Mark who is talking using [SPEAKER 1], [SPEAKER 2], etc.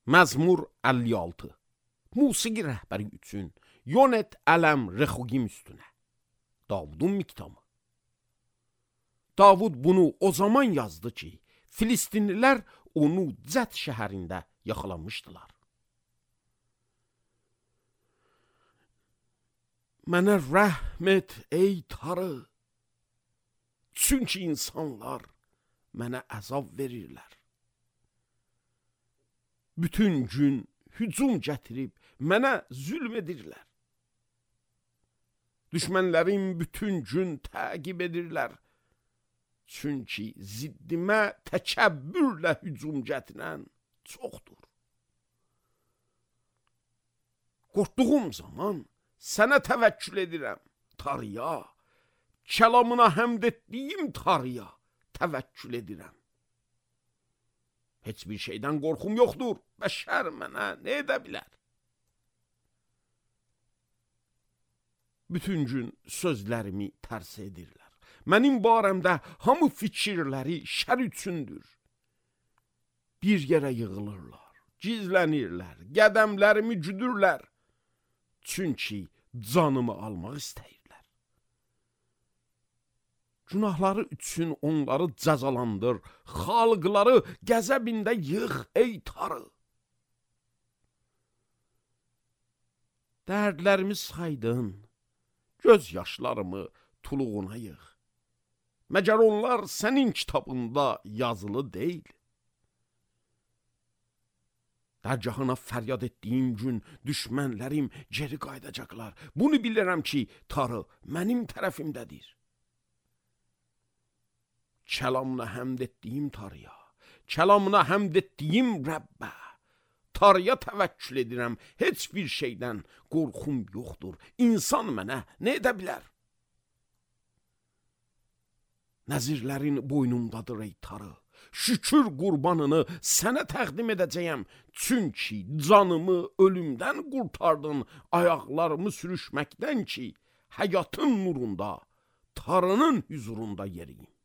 [SPEAKER 1] Məzmur 56. Musiqi rəhbəri üçün Yonet ələm rexugim üstünə. Davudun miktamı. Davud bunu o zaman yazdı ki, Filistinlilər onu Cət şəhərində yaxalamışdılar. Mənə rəhm et ey Tanrı, çünki insanlar mənə əzab verirlər. Bütün gün hücum gətirib mənə zülm edirlər. Düşmənlərim bütün gün təqib edirlər. Çünki ziddimə təkəbbürlə hücum gətirən çoxdur. Qorxduğum zaman sənə təvəkkül edirəm, Tanrıya. Kəlamına həmd etdiyim Tanrıya təvəkkül edirəm. Heç bir şeydən qorxum yoxdur. Bəşər mənə nə edə bilər? Bütün gün sözlərimi tərs edirlər. Mənim barəmdə hamı fikirləri şər üçündür. Bir yerə yığılırlar, gizlənirlər, qədəmlərimi güdürlər. Çünki canımı almaq istəyirlər. Günahları üçün onları cəzalandır, xalqları qəzəbində yığ ey Tanrı. Dərdlərimi saydın, göz yaşlarımı tuluğuna yığ. Məgər onlar sənin kitabında yazılı deyil. Dərgahına fəryad etdiyim gün düşmənlərim geri qayıdacaqlar. Bunu bilirəm ki, Tanrı mənim tərəfimdədir. Kəlamına həmd etdiyim Tanrıya, kəlamına həmd etdiyim Rəbbə, Tanrıya təvəkkül edirəm. Heç bir şeydən qorxum yoxdur. İnsan mənə nə edə bilər? Nəzirlərin boynumdadır ey Tanrı. Şükür qurbanını sənə təqdim edəcəyəm. Çünki canımı ölümdən qurtardın, ayaqlarımı sürüşməkdən ki, həyatın nurunda, Tanrının huzurunda yeriyim.